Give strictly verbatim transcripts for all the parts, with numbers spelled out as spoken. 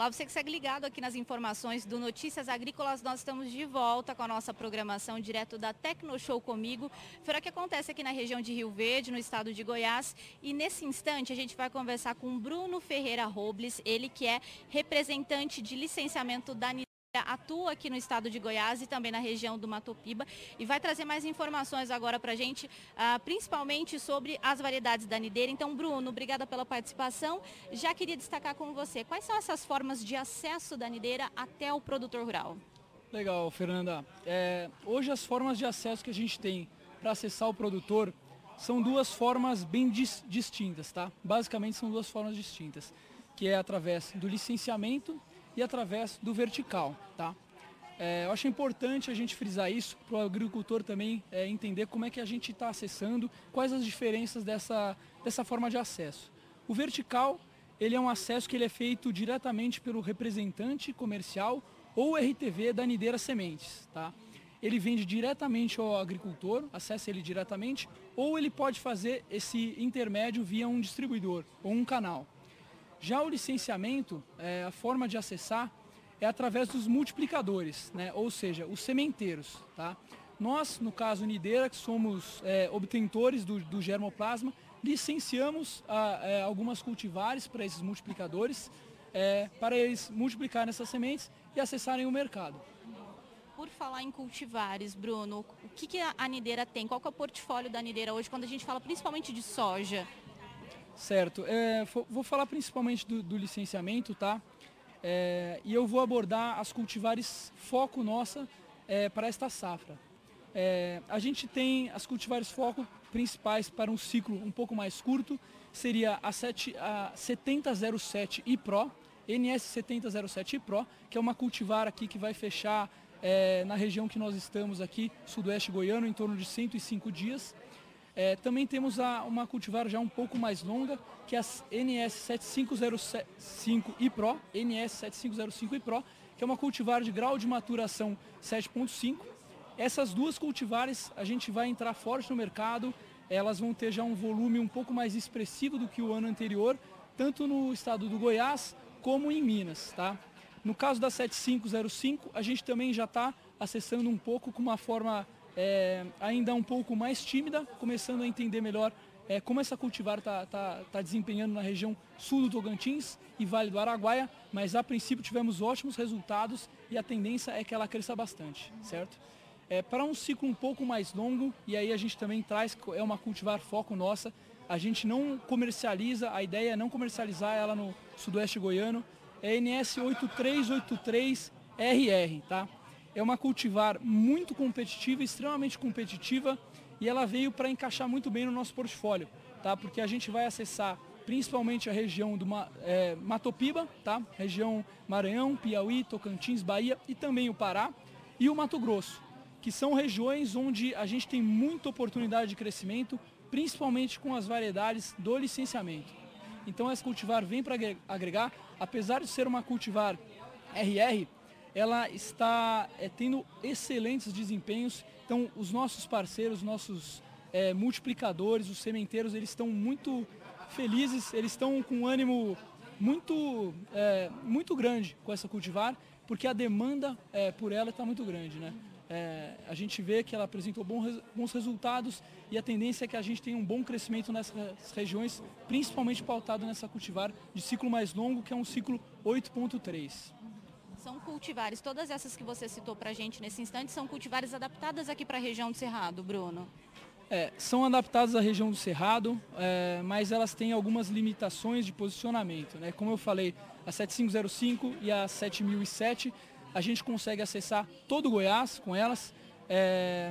Olá, você que segue ligado aqui nas informações do Notícias Agrícolas. Nós estamos de volta com a nossa programação direto da Tecnoshow Comigo. Feira que acontece aqui na região de Rio Verde, no estado de Goiás. E nesse instante a gente vai conversar com Bruno Ferreira Robles, ele que é representante de licenciamento da Nidera, atua aqui no estado de Goiás e também na região do Matopiba, e vai trazer mais informações agora para a gente, uh, principalmente sobre as variedades da Nidera. Então, Bruno, obrigada pela participação. Já queria destacar com você, quais são essas formas de acesso da Nidera até o produtor rural? Legal, Fernanda. É, hoje as formas de acesso que a gente tem para acessar o produtor são duas formas bem dis distintas, tá? Basicamente são duas formas distintas, que é através do licenciamento e através do vertical, tá? É, eu acho importante a gente frisar isso para o agricultor também é, entender como é que a gente está acessando, quais as diferenças dessa, dessa forma de acesso. O vertical, ele é um acesso que ele é feito diretamente pelo representante comercial ou R T V da Nidera Sementes, tá? Ele vende diretamente ao agricultor, acessa ele diretamente, ou ele pode fazer esse intermédio via um distribuidor ou um canal. Já o licenciamento, é, a forma de acessar é através dos multiplicadores, né? Ou seja, os sementeiros. Tá? Nós, no caso Nidera, que somos é, obtentores do, do germoplasma, licenciamos a, é, algumas cultivares para esses multiplicadores, é, para eles multiplicarem essas sementes e acessarem o mercado. Por falar em cultivares, Bruno, o que, que a Nidera tem? Qual que é o portfólio da Nidera hoje, quando a gente fala principalmente de soja? Certo, é, vou falar principalmente do, do licenciamento, tá? É, e eu vou abordar as cultivares foco nossa é, para esta safra. É, a gente tem as cultivares foco principais para um ciclo um pouco mais curto, seria a, a setenta zero sete I Pro, N S setenta zero sete I Pro, que é uma cultivar aqui que vai fechar é, na região que nós estamos aqui, sudoeste goiano, em torno de cento e cinco dias. É, também temos a, uma cultivar já um pouco mais longa, que é a N S sete cinco zero cinco I Pro, N S sete cinco zero cinco I Pro, que é uma cultivar de grau de maturação sete ponto cinco. Essas duas cultivares a gente vai entrar forte no mercado, elas vão ter já um volume um pouco mais expressivo do que o ano anterior, tanto no estado do Goiás como em Minas. Tá? No caso da sete cinco zero cinco, a gente também já está acessando um pouco com uma forma É, ainda um pouco mais tímida, começando a entender melhor é, como essa cultivar está tá, tá desempenhando na região sul do Tocantins e Vale do Araguaia, mas a princípio tivemos ótimos resultados e a tendência é que ela cresça bastante, certo? É, para um ciclo um pouco mais longo, e aí a gente também traz, é uma cultivar foco nossa, a gente não comercializa, a ideia é não comercializar ela no sudoeste goiano, é N S oito três oito três R R, tá? É uma cultivar muito competitiva, extremamente competitiva, e ela veio para encaixar muito bem no nosso portfólio, tá? Porque a gente vai acessar principalmente a região do é, Matopiba, tá? Região Maranhão, Piauí, Tocantins, Bahia e também o Pará e o Mato Grosso, que são regiões onde a gente tem muita oportunidade de crescimento, principalmente com as variedades do licenciamento. Então essa cultivar vem para agregar, apesar de ser uma cultivar R R, ela está é, tendo excelentes desempenhos. Então os nossos parceiros, nossos é, multiplicadores, os sementeiros, eles estão muito felizes, eles estão com um ânimo muito, é, muito grande com essa cultivar, porque a demanda é, por ela está muito grande, né? É, a gente vê que ela apresentou bons, bons resultados e a tendência é que a gente tenha um bom crescimento nessas regiões, principalmente pautado nessa cultivar de ciclo mais longo, que é um ciclo oito ponto três. São cultivares, todas essas que você citou para a gente nesse instante, são cultivares adaptadas aqui para a região do Cerrado, Bruno? É, são adaptadas à região do Cerrado, é, mas elas têm algumas limitações de posicionamento, né? Como eu falei, a sete cinco zero cinco e a sete mil e sete, a gente consegue acessar todo o Goiás com elas, é,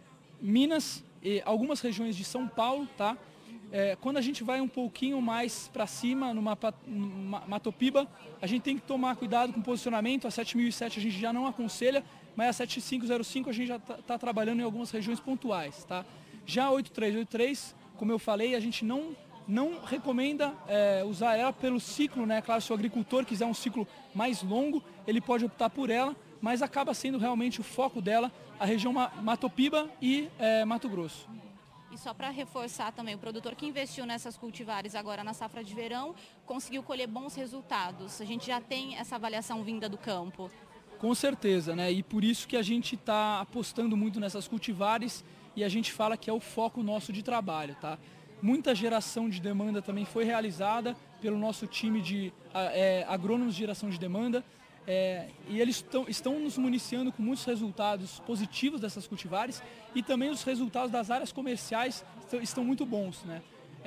Minas e algumas regiões de São Paulo, tá? É, quando a gente vai um pouquinho mais para cima, no Matopiba, a gente tem que tomar cuidado com o posicionamento. A sete mil e sete a gente já não aconselha, mas a sete cinco zero cinco a gente já está tá trabalhando em algumas regiões pontuais. Tá? Já a oito três oito três, como eu falei, a gente não, não recomenda é, usar ela pelo ciclo, né? Claro, se o agricultor quiser um ciclo mais longo, ele pode optar por ela, mas acaba sendo realmente o foco dela a região Matopiba e é, Mato Grosso. E só para reforçar também, o produtor que investiu nessas cultivares agora na safra de verão conseguiu colher bons resultados. A gente já tem essa avaliação vinda do campo. Com certeza, né? E por isso que a gente está apostando muito nessas cultivares e a gente fala que é o foco nosso de trabalho, tá? Muita geração de demanda também foi realizada pelo nosso time de é, agrônomos de geração de demanda. É, e eles tão, estão nos municiando com muitos resultados positivos dessas cultivares e também os resultados das áreas comerciais estão, estão muito bons, né?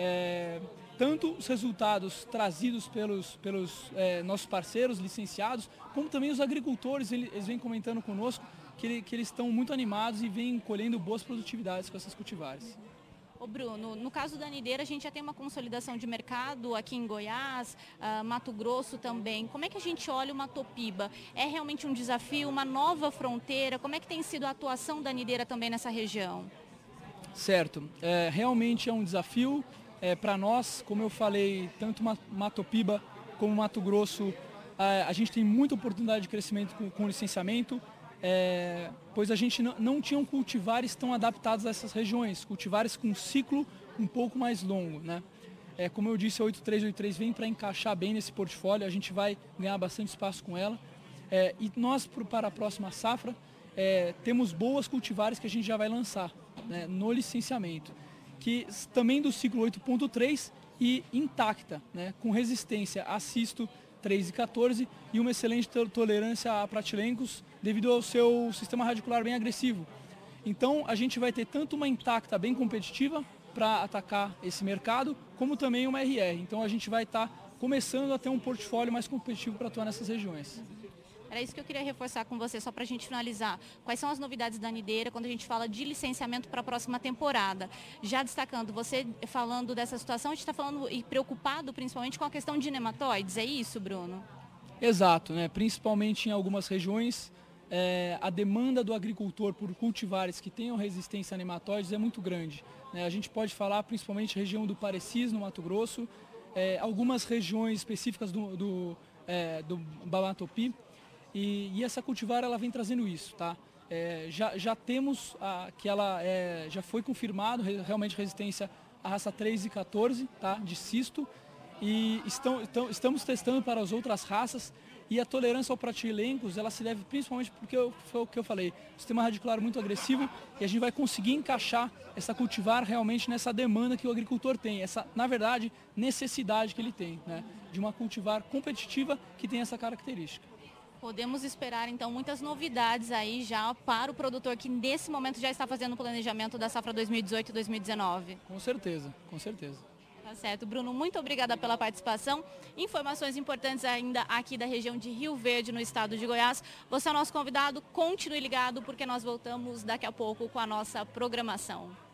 É, tanto os resultados trazidos pelos, pelos é, nossos parceiros licenciados, como também os agricultores, eles, eles vêm comentando conosco que, ele, que eles estão muito animados e vêm colhendo boas produtividades com essas cultivares. Ô Bruno, no caso da anideira, a gente já tem uma consolidação de mercado aqui em Goiás, uh, Mato Grosso também. Como é que a gente olha o Matopiba? É realmente um desafio, uma nova fronteira? Como é que tem sido a atuação da anideira também nessa região? Certo, é, realmente é um desafio. É, para nós, como eu falei, tanto Matopiba como Mato Grosso, a, a gente tem muita oportunidade de crescimento com, com licenciamento. É, pois a gente não, não tinha cultivares tão adaptados a essas regiões, cultivares com um ciclo um pouco mais longo, né? É, como eu disse, a oito três oito três vem para encaixar bem nesse portfólio, a gente vai ganhar bastante espaço com ela. É, e nós, para a próxima safra, é, temos boas cultivares que a gente já vai lançar, né, no licenciamento, que também do ciclo oito ponto três e intacta, né, com resistência a cisto três e quatorze e uma excelente tolerância a pratilencos devido ao seu sistema radicular bem agressivo. Então a gente vai ter tanto uma intacta bem competitiva para atacar esse mercado, como também uma R R. Então a gente vai estar tá começando a ter um portfólio mais competitivo para atuar nessas regiões. Era isso que eu queria reforçar com você, só para a gente finalizar. Quais são as novidades da anideira quando a gente fala de licenciamento para a próxima temporada? Já destacando, você falando dessa situação, a gente está falando e preocupado principalmente com a questão de nematóides, é isso, Bruno? Exato, né? Principalmente em algumas regiões, é, a demanda do agricultor por cultivares que tenham resistência a nematóides é muito grande, né? A gente pode falar principalmente região do Parecis, no Mato Grosso, é, algumas regiões específicas do, do, é, do Matopiba. E, e essa cultivar ela vem trazendo isso, tá? É, já, já temos a, que ela é, já foi confirmado re, realmente resistência à raça três e quatorze, tá? De cisto, e estão, estão, estamos testando para as outras raças e a tolerância ao pratilencos ela se deve principalmente porque eu, foi o que eu falei, sistema radicular muito agressivo e a gente vai conseguir encaixar essa cultivar realmente nessa demanda que o agricultor tem, essa, na verdade, necessidade que ele tem, né? De uma cultivar competitiva que tem essa característica. Podemos esperar, então, muitas novidades aí já para o produtor que, nesse momento, já está fazendo o planejamento da safra dois mil e dezoito e dois mil e dezenove. Com certeza, com certeza. Tá certo. Bruno, muito obrigada pela participação. Informações importantes ainda aqui da região de Rio Verde, no estado de Goiás. Você é o nosso convidado, continue ligado, porque nós voltamos daqui a pouco com a nossa programação.